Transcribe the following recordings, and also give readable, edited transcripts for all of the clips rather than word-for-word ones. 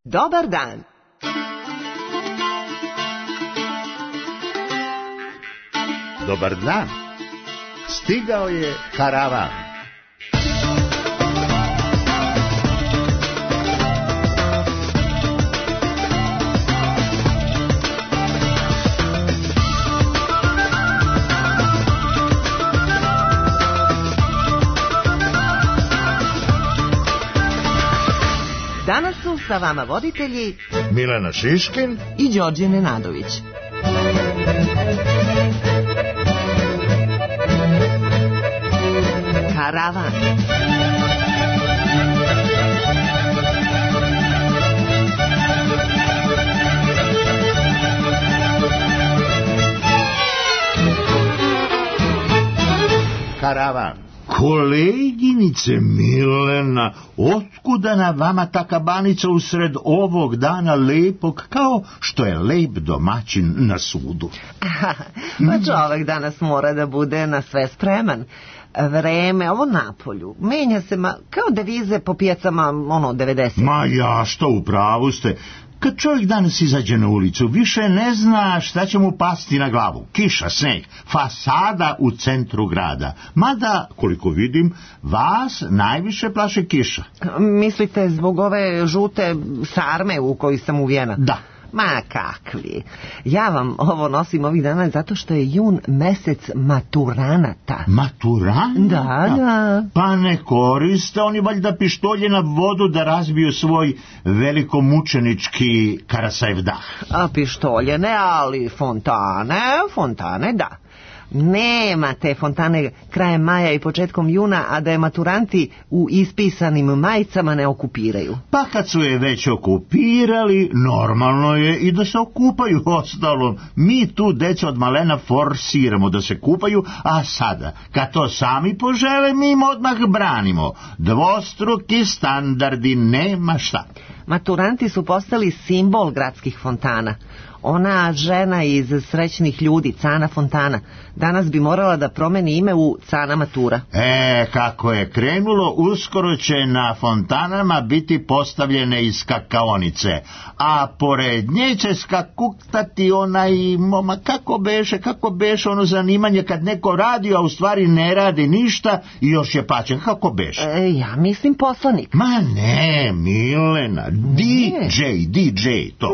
Dobar dan. Dobar dan. Stigao je karavan. Danas su sa vama voditelji Milena Šiškin i Đorđe Nenadović. Karavan. Karavan. Koleginice Milena, otkuda na vama ta kabanica usred ovog dana lepog, kao što je lep domaćin na sudu? Pa čovek danas mora da bude na sve spreman. Vreme, ovo napolju, menja se kao devize po pijacama, 90. Ma ja, što u pravu ste. Kad čovjek danas izađe na ulicu, više ne zna šta će mu pasti na glavu. Kiša, sneg, fasada u centru grada. Mada, koliko vidim, vas najviše plaše kiša. Mislite zbog ove žute sarme u kojoj sam uvijena? Da. Ma kakvi. Ja vam ovo nosim ovih dana zato što je jun mesec maturanata. Maturanata? Da. Pa ne koriste oni valjda pištolje na vodu da razbiju svoj velikomučenički Karasajev dah. A pištolje ne, ali fontane da. Nema te fontane krajem maja i početkom juna, a da je maturanti u ispisanim majicama ne okupiraju. Pa kad su je već okupirali, normalno je i da se okupaju. Ostalom, mi tu deca od malena forsiramo da se kupaju, a sada, kad to sami požele, mi im odmah branimo. Dvostruki standardi, nema šta. Maturanti su postali simbol gradskih fontana. Ona žena iz Srećnih ljudi, Cana Fontana, danas bi morala da promeni ime u Cana Matura. Kako je krenulo, uskoro će na fontanama biti postavljene iz skakaonice, a pored nje će skakutati onaj momak, kako beše ono zanimanje kad neko radi, a u stvari ne radi ništa i još je plaćen, kako beše? Ja mislim poslanik. Ma ne, Milena, DJ, to.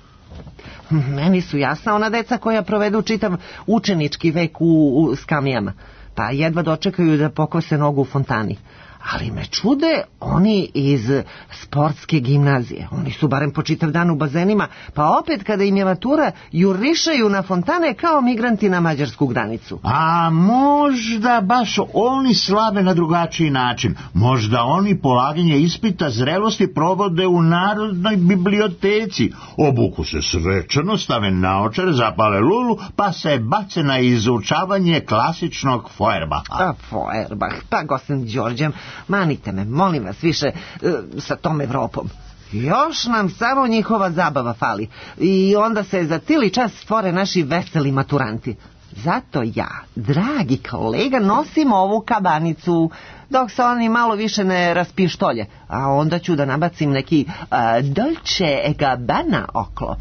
Meni su jasna ona deca koja provedu čitav učenički vek u skamijama, pa jedva dočekaju da pokose nogu u fontani. Ali me čude oni iz sportske gimnazije. Oni su barem po čitav dan u bazenima, pa opet kada im je matura jurišaju na fontane kao migranti na mađarsku granicu. A možda baš oni slave na drugačiji način. Možda oni polaganje ispita zrelosti provode u Narodnoj biblioteci. Obuku se svečano, stave naočare, zapale lulu, pa se bace na izučavanje klasičnog Feuerbacha. Feuerbach, pa gosten Đorđem, manite me, molim vas, više sa tom Evropom. Još nam samo njihova zabava fali. I onda se za tili čas stvore naši veseli maturanti. Zato ja, dragi kolega, nosim ovu kabanicu, dok se oni malo više ne raspištolje. A onda ću da nabacim neki Dolce e Gabbana oklop.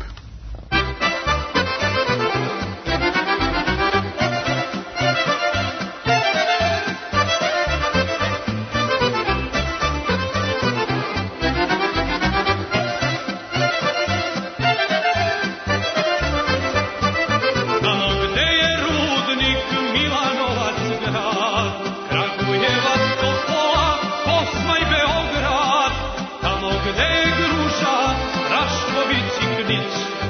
Gruša, Rašković i Knić,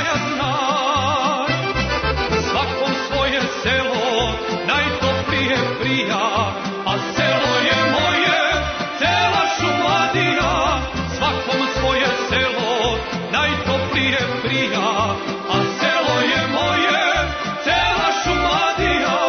neka znaj, svakom svoje selo najtoplije prija, a selo je moje, cela Šumadija, svakom svoje selo najtoplije prija, a selo je moje, cela Šumadija.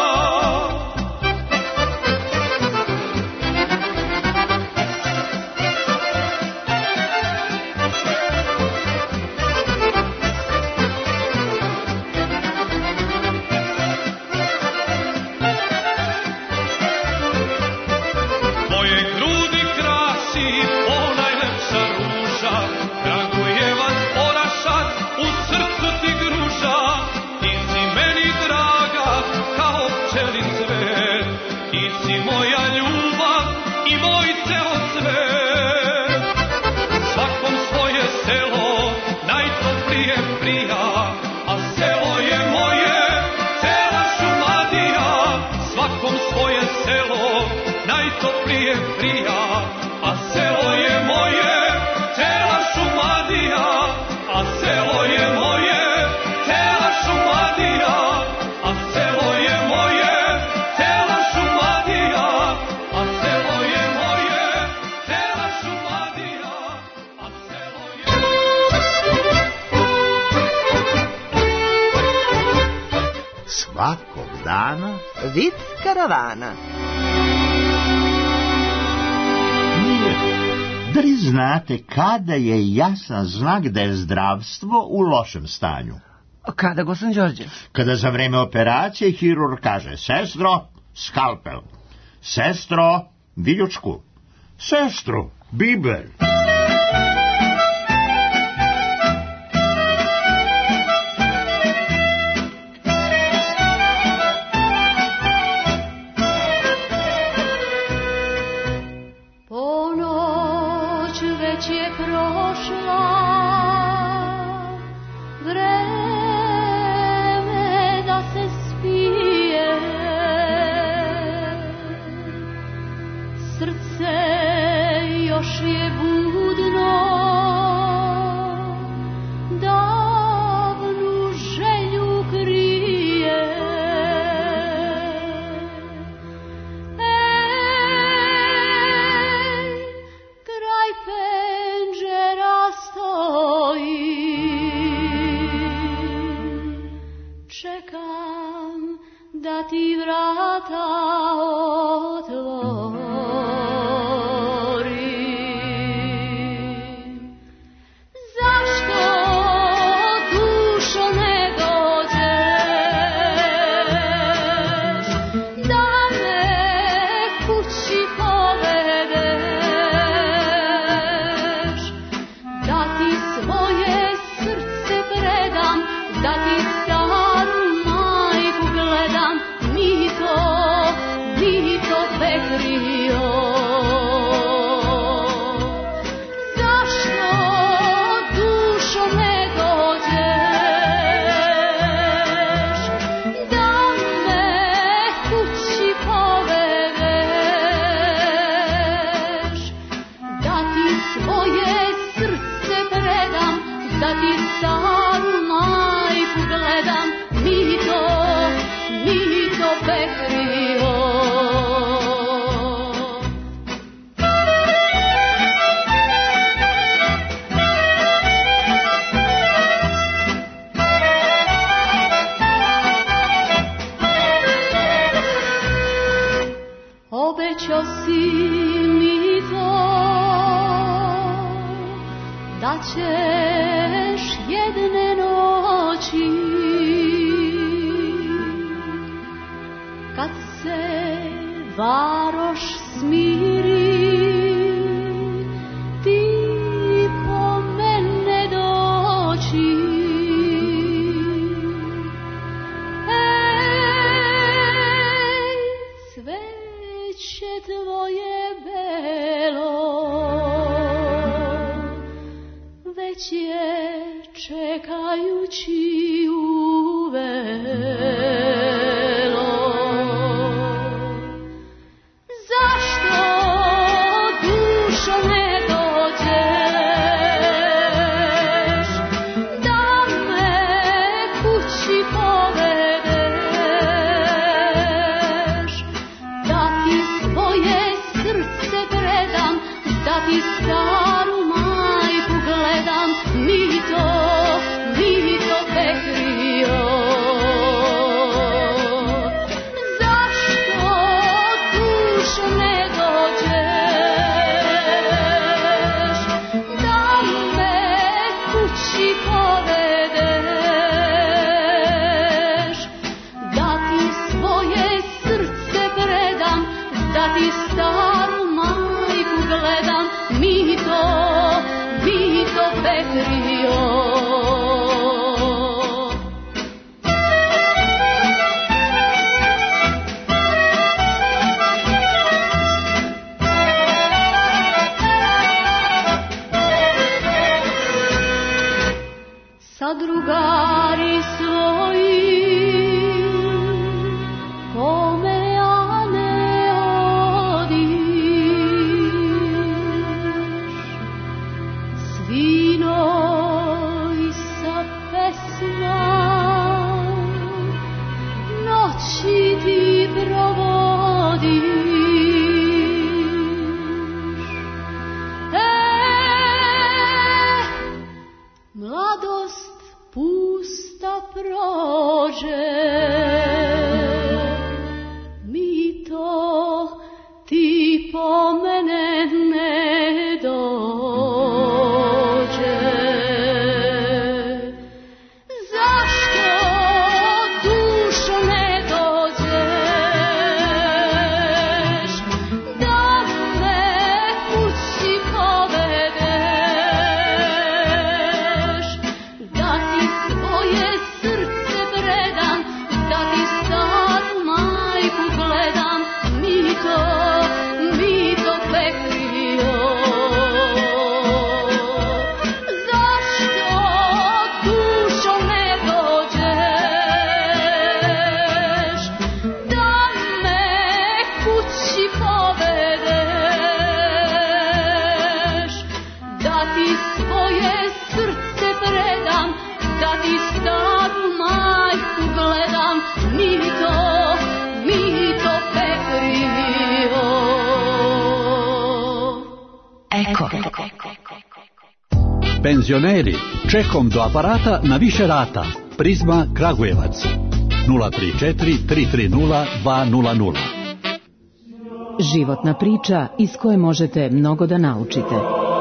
Moje grudi krasi ponajlepša ruža, Kragujevac, Orašac, u srcu ti gruža. Ti si meni draga kao pčelin cvet, ti si moja ljubav i moj ceo svet. Svakom svoje selo najtoplije prija, a selo je moje, cela Šumadija. Svakom svoje selo najtoplije prija, a selo je moje, cela Šumadija, a selo je moje, cela Šumadija, a selo je moje, cela Šumadija, a selo je moje, cela Šumadija, a selo je... Svakog dana Vic karavana. Da li znate kada je jasan znak da je zdravstvo u lošem stanju? Kada, gospodin Đorđe? Kada za vreme operacije hirurg kaže: sestro, skalpel, sestro, viljučku, sestro, biber. drugari svoji, kome ja ne odiš, svinoj sa pesma noći ti provodiš. Mladost pusta prođe, mi to ti po mene ne dođe. Zašto dušo ne dođeš, da me kući povedeš, da ti svoje srce predam, da ti staru majku gledam, mi to pekrio. Zašto dušo ne dođeš, da me kući povedeš, da ti svoje srce predam, da ti staru majku gledam, mi to pekrio. Eko. Penzioneri, čekom do aparata na više rata. Prizma Kragujevac 034 330 200. Životna priča iz koje možete mnogo da naučite.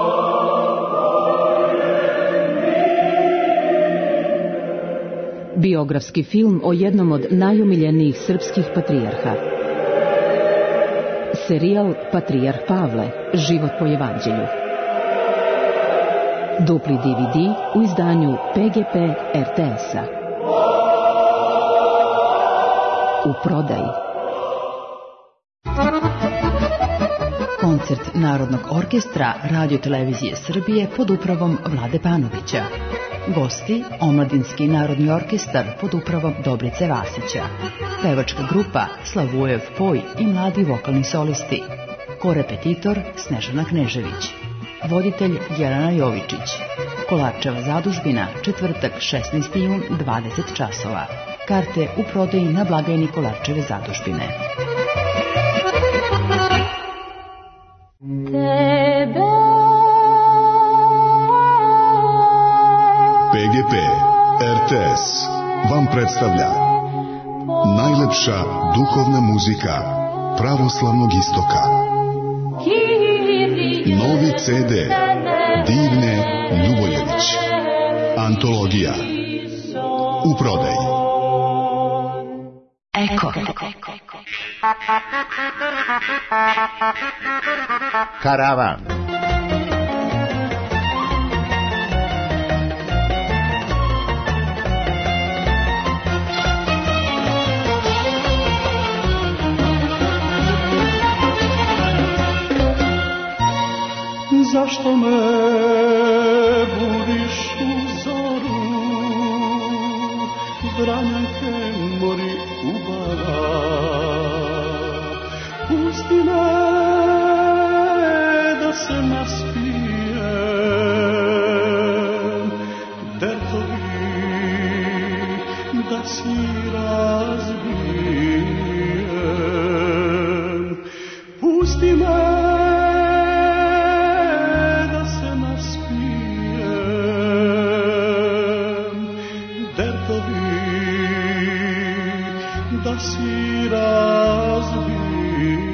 Biografski film o jednom od najomiljenijih srpskih patrijarha. Serijal Patrijarh Pavle, život po evanđelju. Dupli DVD u izdanju PGP RTS-a. U prodaji. Koncert Narodnog orkestra Radio-televizije Srbije pod upravom Vlade Panovića. Gosti, Omladinski narodni orkestar pod upravom Dobrice Vasića. Pevačka grupa Slavujev Poj i mladi vokalni solisti. Korepetitor Snežana Knežević. Voditelj Jelena Jovičić. Kolarčeva zadužbina, četvrtak 16. jun 20 časova. Karte u prodaji na blagajni Kolarčeve zadužbine. PGP RTS vam predstavlja najlepša duhovna muzika pravoslavnog istoka. Novi CD Divne Ljuboljević. Antologija. U prodaji. Eko. Karavan. Zašto me budiš u zoru, vranjanke mori ubava, pusti me da se naspijem, dertovi da si razbijem, pusti me da si razbijem.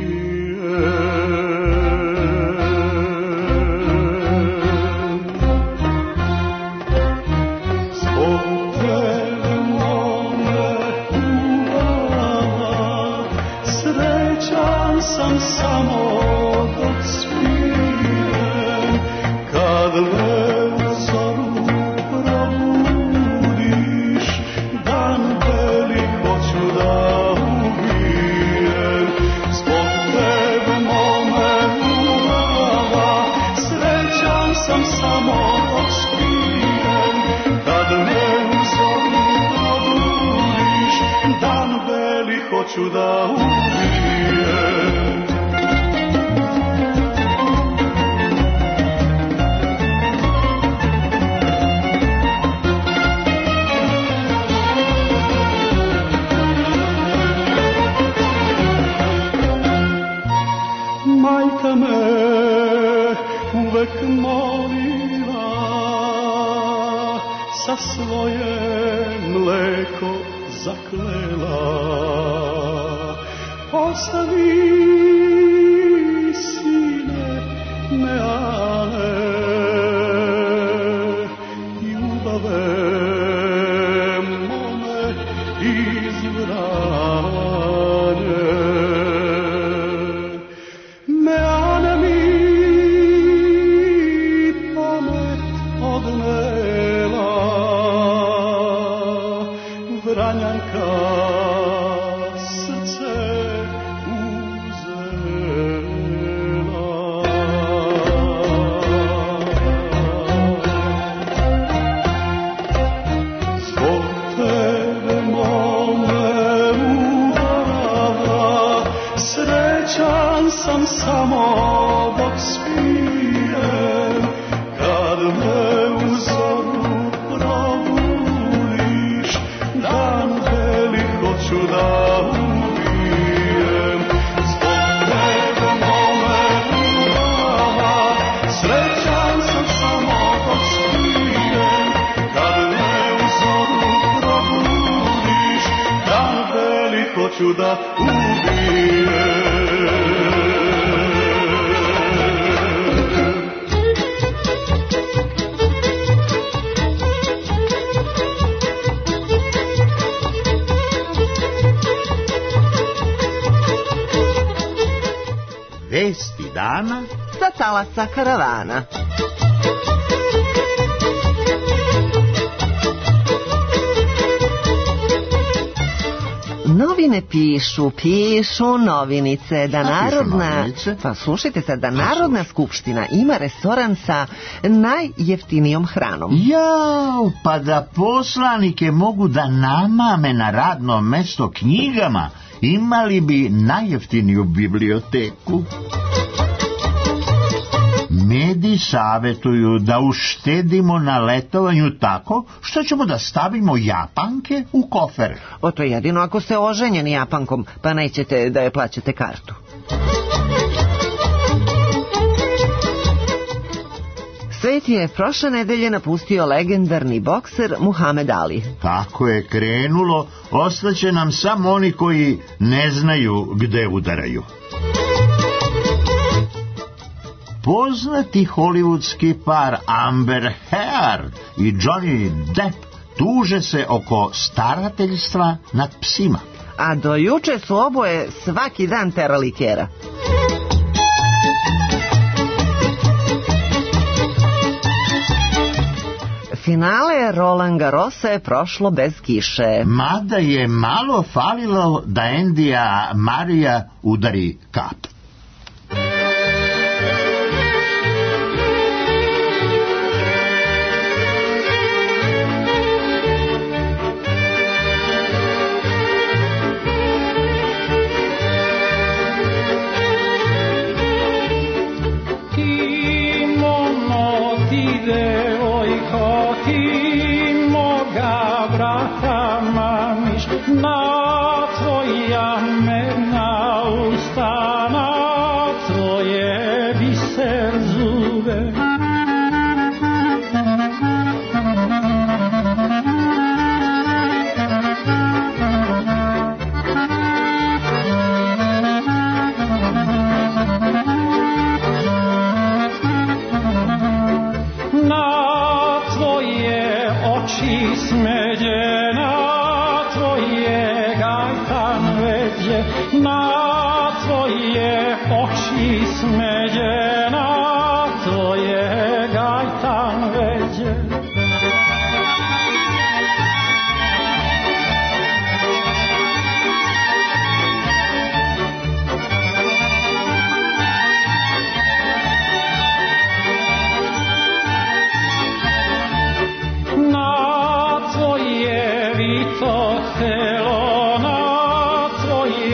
Zbog tebe mome uvama, srećan sam samo dok spijem, kad me u zoru probudiš, dan velik hoću da ubijem. hoću da ubijem. Majka me uvek molila, sa svoje mleko zaklela. Ostavi, sine, me ale, ljubave mome izvrane. Meane mi pamet odnela, Vranjanka srce uzela. Zbog tebe mome udala, srećan sam samo dok spijem, kad me u zoru probudiš, dan velik hoću da ubijem. Zbog tebe mome udala, srećan sam samo dok spijem, kad me u zoru probudiš, dan velik hoću da ubijem. Vesti dana Sa talasa karavana. Novine pišu novinice da Narodna... novinice? Pa slušajte sad, da Narodna skupština ima restoran sa najjeftinijom hranom. Jao, pa da poslanike mogu da namame na radno mesto knjigama, imali bi najjeftiniju biblioteku. Mediji savjetuju da uštedimo na letovanju tako što ćemo da stavimo Japanke u kofer. O, to je jedino ako ste oženjeni Japankom, pa nećete da je plaćate kartu. Svet je prošle nedelje napustio legendarni bokser Muhamed Ali. Kako je krenulo, ostaće nam samo oni koji ne znaju gde udaraju. Poznati hollywoodski par Amber Heard i Johnny Depp tuže se oko starateljstva nad psima. A do juče su oboje svaki dan terali kera. Finale Roland Garrosa je prošlo bez kiše. Mada je malo falilo da Endija Marija udari kap. Na tvoja medna usta, na tvoje biser zube. Na tvoje oči smeđena, na tvoje oči smeđe, na tvoje gajtan veđe. Na tvoje vito telo, na tvoje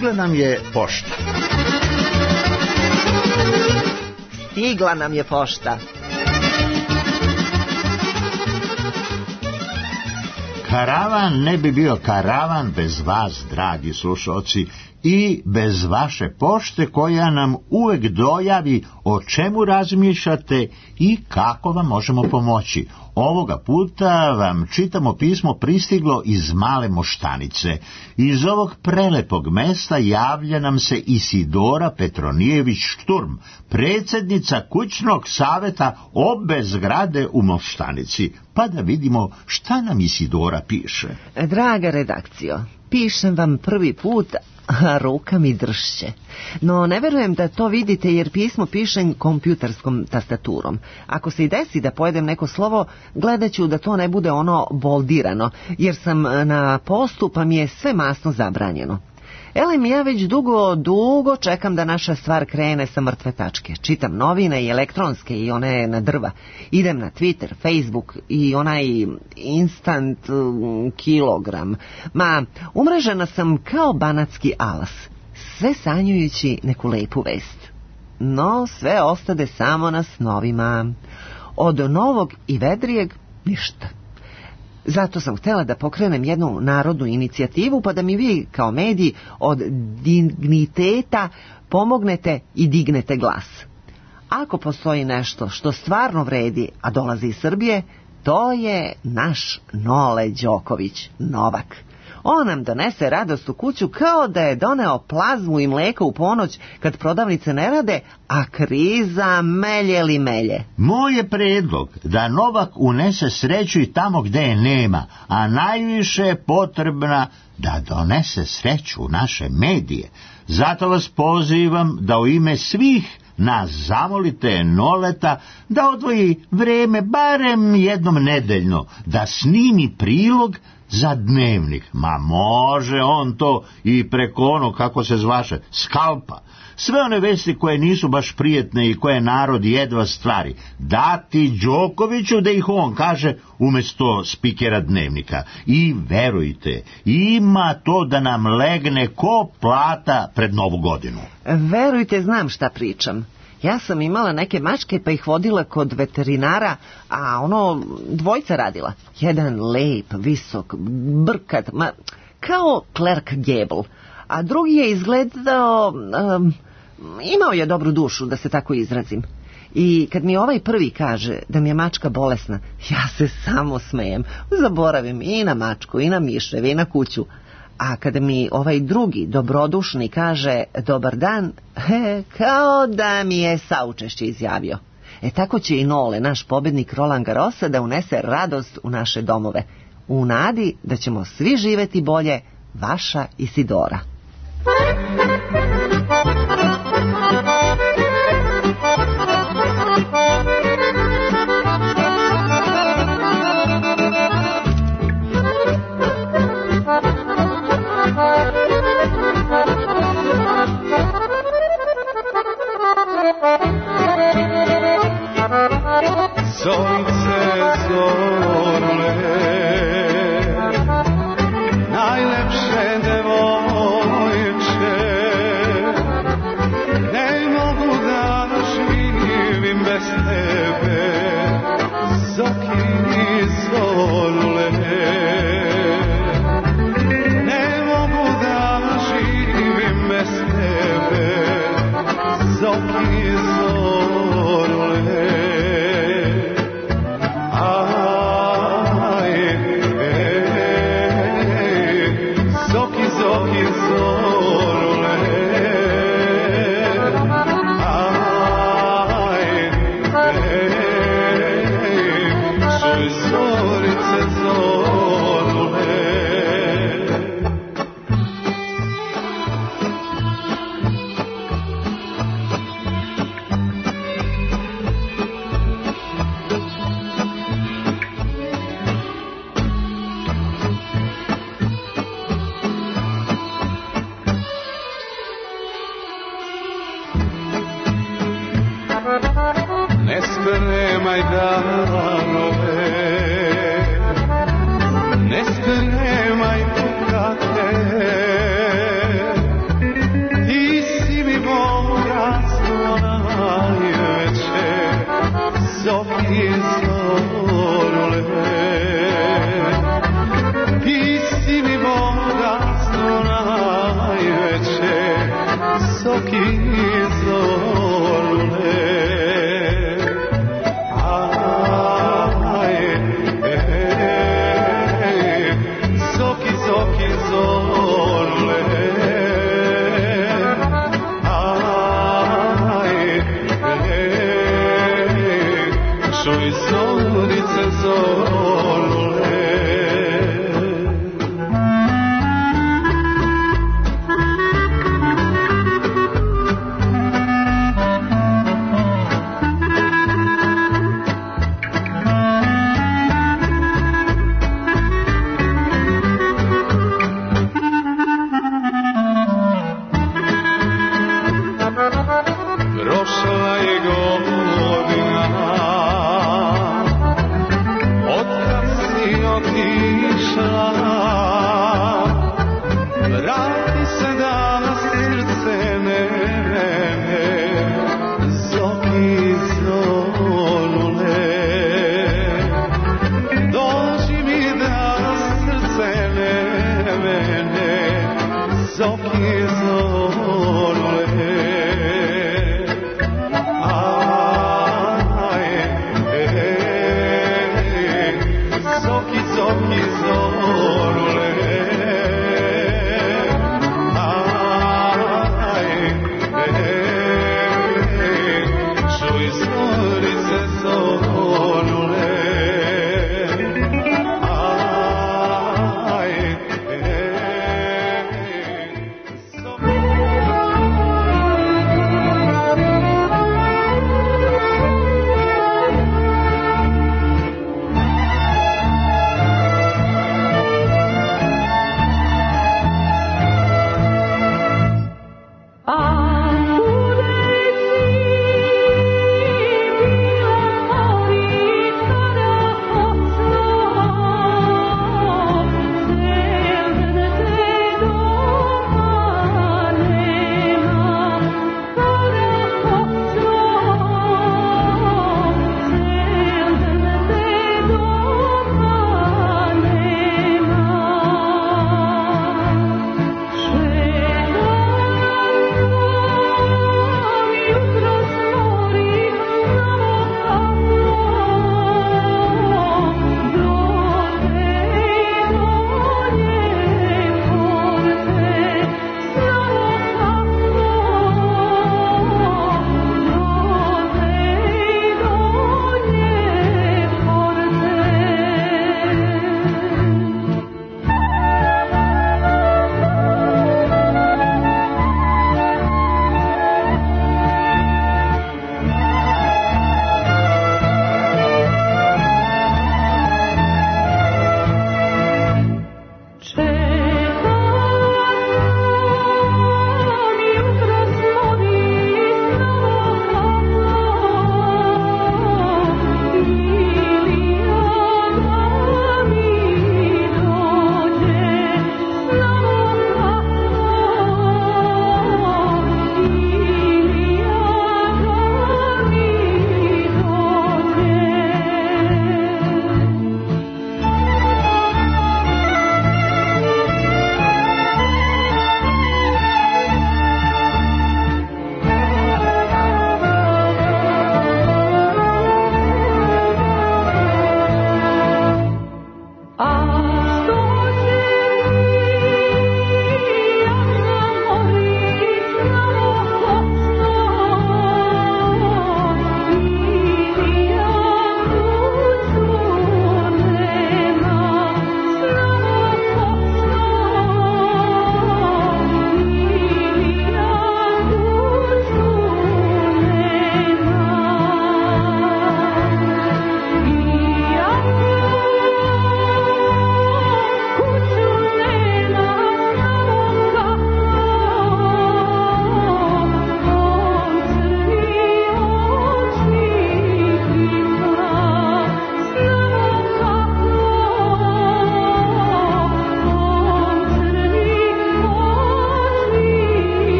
Stigla nam je pošta. Stigla nam je pošta. Karavan ne bi bio karavan bez vas, dragi slušalci, i bez vaše pošte koja nam uvek dojavi o čemu razmišljate i kako vam možemo pomoći. Ovoga puta vam čitamo pismo pristiglo iz Male Moštanice. Iz ovog prelepog mesta javlja nam se Isidora Petronijević Šturm, predsjednica kućnog saveta obe zgrade u Moštanici. Pa da vidimo šta nam Isidora piše. Draga redakcijo, pišem vam prvi put, a ruka mi dršće. No ne verujem da to vidite jer pismo pišem kompjuterskom tastaturom. Ako se i desi da pojedem neko slovo, gledat ću da to ne bude ono boldirano, jer sam na postu pa mi je sve masno zabranjeno. Elem, ja već dugo čekam da naša stvar krene sa mrtve tačke. Čitam novine i elektronske i one na drva. Idem na Twitter, Facebook i onaj instant kilogram. Umrežena sam kao banatski alas, sve sanjujući neku lepu vest. No, sve ostade samo na snovima. Od novog i vedrijeg ništa. Zato sam htjela da pokrenem jednu narodnu inicijativu, pa da mi vi kao mediji od digniteta pomognete i dignete glas. Ako postoji nešto što stvarno vredi, a dolazi iz Srbije, to je naš Nole Đoković, Novak. On nam donese radost u kuću kao da je doneo plazmu i mlijeko u ponoć kad prodavnice ne rade, a kriza melje li melje. Moj je predlog da Novak unese sreću i tamo gde je nema, a najviše je potrebna da donese sreću u naše medije. Zato vas pozivam da u ime svih nas zamolite Noleta da odvoji vreme barem jednom nedeljno, da snimi prilog za Dnevnik. Ma može on to i preko ono, kako se zvaše, Skalpa. Sve one vesti koje nisu baš prijetne i koje narod jedva stvari, dati Đokoviću da ih on kaže umjesto spikera Dnevnika. I verujte, ima to da nam legne ko plata pred Novu godinu. Verujte, znam šta pričam. Ja sam imala neke mačke pa ih vodila kod veterinara, a dvojca radila. Jedan lep, visok, brkat, kao Clark Gable, a drugi je izgledao, imao je dobru dušu, da se tako izrazim. I kad mi ovaj prvi kaže da mi je mačka bolesna, ja se samo smejem, zaboravim i na mačku, i na miševe, i na kuću. A kada mi ovaj drugi dobrodušni kaže dobar dan, kao da mi je saučešće izjavio. Tako će i Nole, naš pobednik Roland Garrosa, da unese radost u naše domove. U nadi da ćemo svi živeti bolje, vaša Isidora. Zorice zorule, najlepše devojče, ne mogu da živim bez tebe, zoki zorule, ne mogu da živim bez tebe, zoki zorule. Ne spremaj darove, ne spremaj bogate, Zoki zorule, ti si mi bogatstvo najveće, Zoki zorule. Zoki, zoki zorule, šoj zorice zorule. Prošla je godina,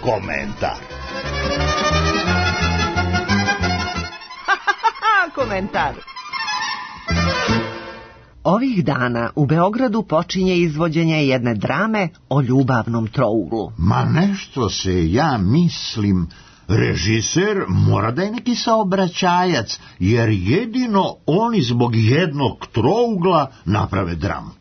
komentar. Komentar. Ovih dana u Beogradu počinje izvođenje jedne drame o ljubavnom trouglu. Ma nešto se, ja mislim, režiser mora da je neki saobraćajac, jer jedino oni zbog jednog trougla naprave dramu.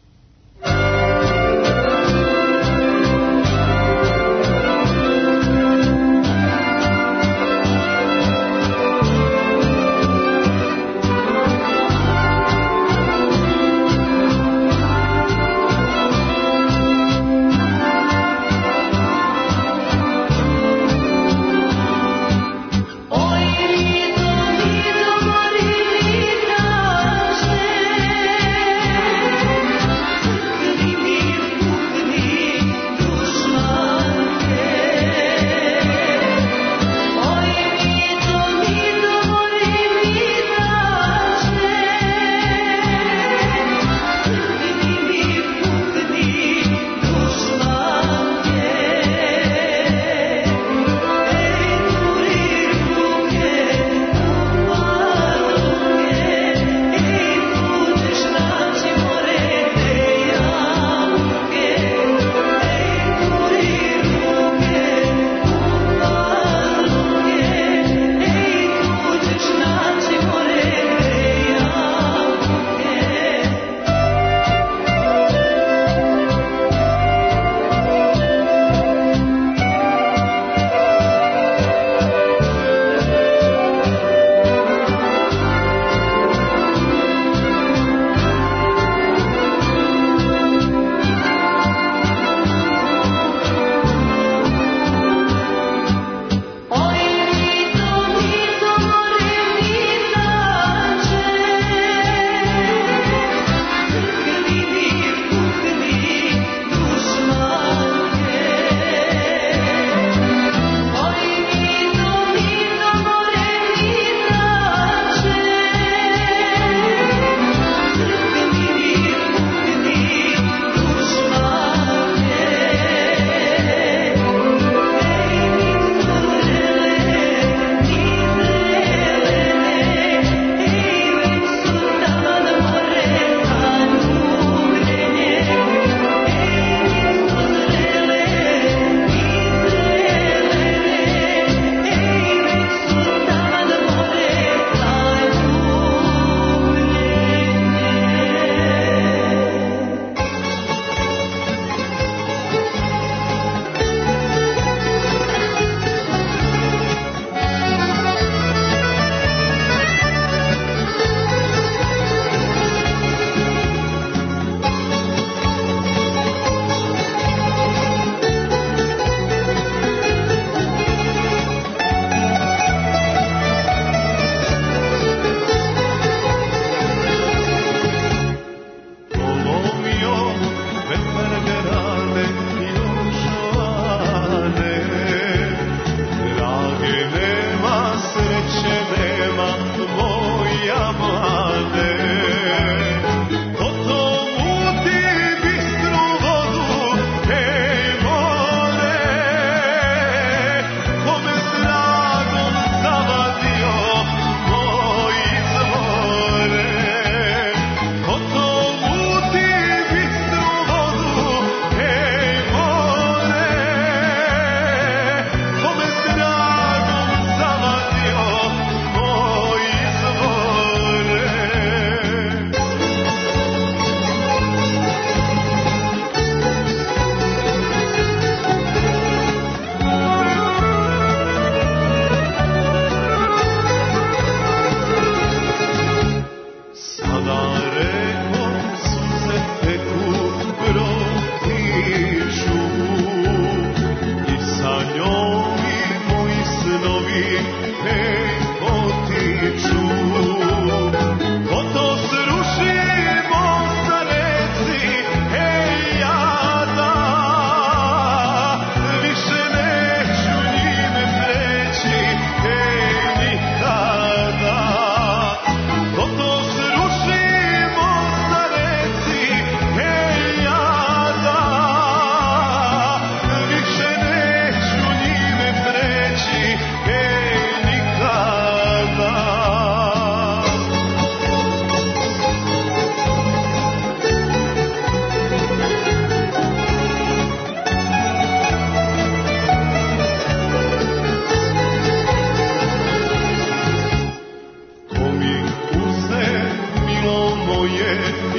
moje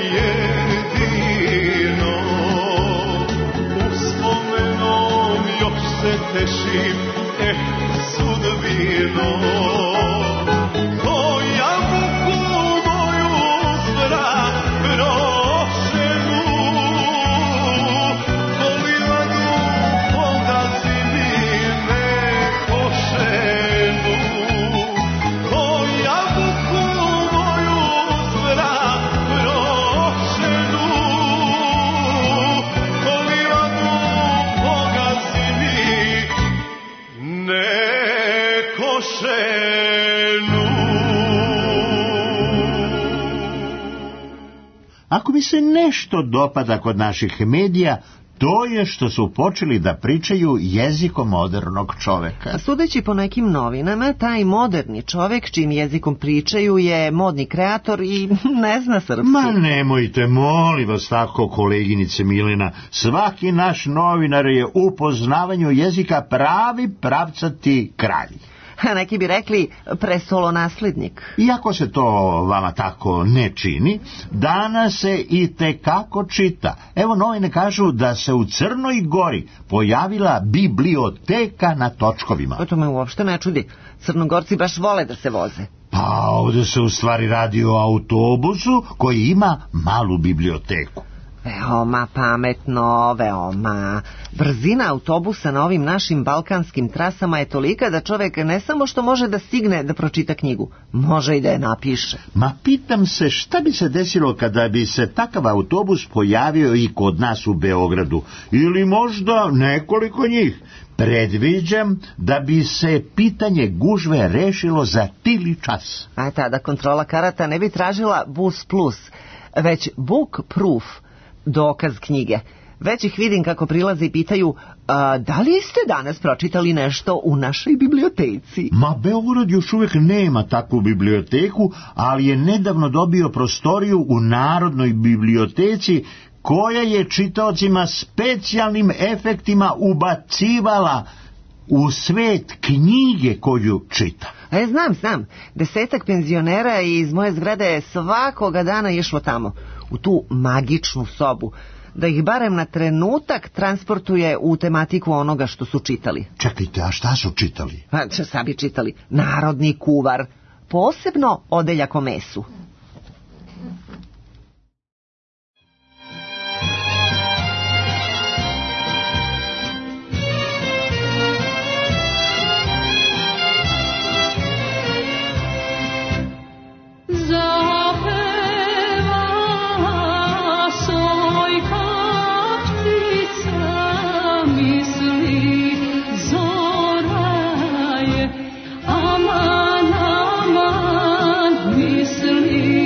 jedino, uspomenom još se tešim, sudbino. Ko jabuku moju zbra prošenu, ko livadu pogazi mi nekošenu. Ko jabuku moju zbra prošenu, ko livadu pogazi mi nekošenu. Ako mi se nešto dopada kod naših medija, to je što su počeli da pričaju jezikom modernog čoveka. A sudeći po nekim novinama, taj moderni čovek čim jezikom pričaju je modni kreator i ne zna srpski. Ma nemojte, molim vas tako, koleginice Milena. Svaki naš novinar je u poznavanju jezika pravi pravcati kralj. Neki bi rekli prestolonaslednik. Iako se to vama tako ne čini, danas se i tekako čita. Evo, novine kažu da se u Crnoj Gori pojavila biblioteka na točkovima. To me uopšte ne čudi. Crnogorci baš vole da se voze. Pa ovdje se u stvari radi o autobusu koji ima malu biblioteku. Veoma pametno, veoma. Brzina autobusa na ovim našim balkanskim trasama je tolika da čovjek ne samo što može da stigne da pročita knjigu, može i da je napiše. Ma pitam se šta bi se desilo kada bi se takav autobus pojavio i kod nas u Beogradu, ili možda nekoliko njih. Predviđam da bi se pitanje gužve rešilo za tili čas. A tada kontrola karata ne bi tražila bus plus, već book proof, dokaz knjige. Već ih vidim kako prilaze i pitaju, da li ste danas pročitali nešto u našoj biblioteci? Ma Beograd još uvijek nema takvu biblioteku, ali je nedavno dobio prostoriju u Narodnoj biblioteci koja je čitaocima specijalnim efektima ubacivala u svet knjige koju čita. Znam. 10 penzionera iz moje zgrade svakoga dana išlo tamo, u tu magičnu sobu, da ih barem na trenutak transportuje u tematiku onoga što su čitali. Čekajte, a šta su čitali? Šta bi čitali? Narodni kuvar, posebno odeljak o mesu. Aman, aman, misli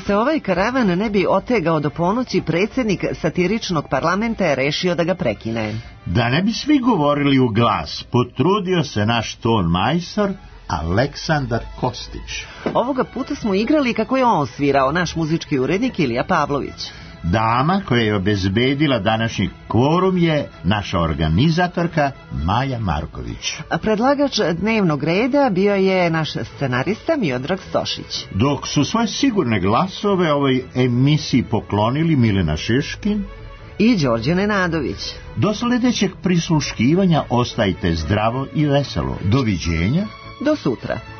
se ovaj karavan ne bi otegao do ponoći, predsjednik satiričnog parlamenta je rešio da ga prekine. Da ne bi svi govorili u glas, potrudio se naš ton majstor Aleksandar Kostić. Ovoga puta smo igrali kako je on svirao, naš muzički urednik Ilija Pavlović. Dama koja je obezbedila današnji kvorum je naša organizatorka Maja Marković. A predlagač dnevnog reda bio je naš scenarista Miodrag Stošić. Dok su svoje sigurne glasove ovoj emisiji poklonili Milena Šeškin I Đorđe Nenadović. Do sljedećeg prisluškivanja ostajte zdravo i veselo. Doviđenja. Do sutra.